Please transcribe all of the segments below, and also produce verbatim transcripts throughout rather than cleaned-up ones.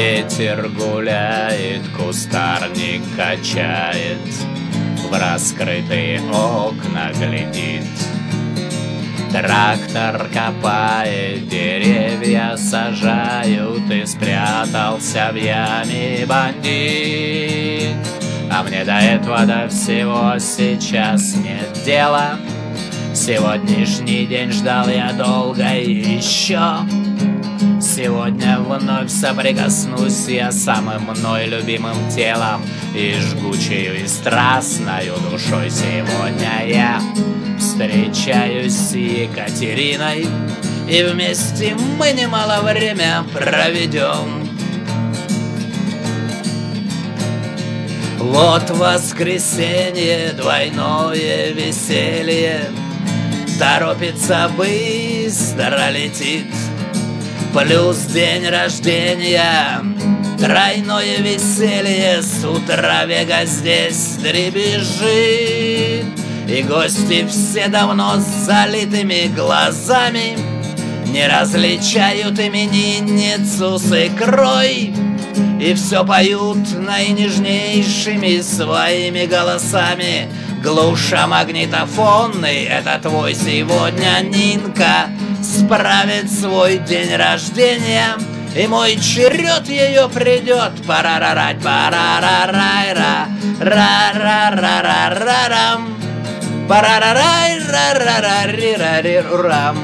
Ветер гуляет, кустарник качает, в раскрытые окна глядит. Трактор копает, деревья сажают, и спрятался в яме бандит. А мне до этого, до всего сейчас нет дела. Сегодняшний день ждал я долго и еще. Сегодня вновь соприкоснусь я самым мной любимым телом и жгучею и страстною душой. Сегодня я встречаюсь с Екатериной, и вместе мы немало время проведем. Вот воскресенье, двойное веселье, торопится, быстро летит. Плюс день рождения, тройное веселье, с утра Вега здесь дребезжит. И гости все давно с залитыми глазами не различают именинницу с икрой. И все поют наинежнейшими своими голосами, глуша магнитофонный. Это твой сегодня Нинка справит свой день рождения, и мой черед ее придет. Парарарать, парарарайра, ра-ра-ра-ра-ра-рам, парарарай, ра-ра-ра-ри-ра-ри-рам.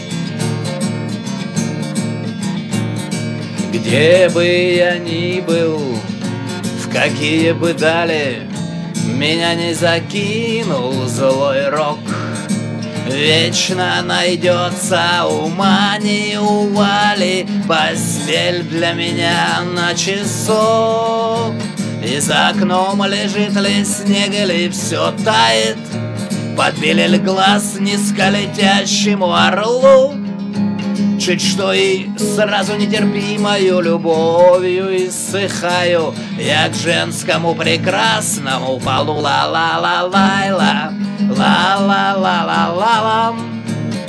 Где бы я ни был, в какие бы дали меня не закинул злой рок, вечно найдется у Мани, у Вали постель для меня на часок. И за окном лежит ли снег, или все тает, подбили ли глаз низколетящему орлу. Чуть что и сразу нетерпимою любовью иссыхаю я к женскому прекрасному полу. Ла-ла-ла-ла-лайла, ла-ла-ла-ла-ла-лам,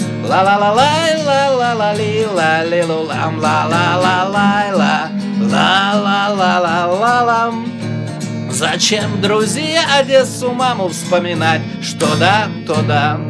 ла-ла-ла-лай-ла-ла-ла-ли-ла-ли-лу-лам, ла-ла-ла-лайла, ла-ла-ла-ла-ла-лам. Зачем, друзья, Одессу маму вспоминать? Что да, то да.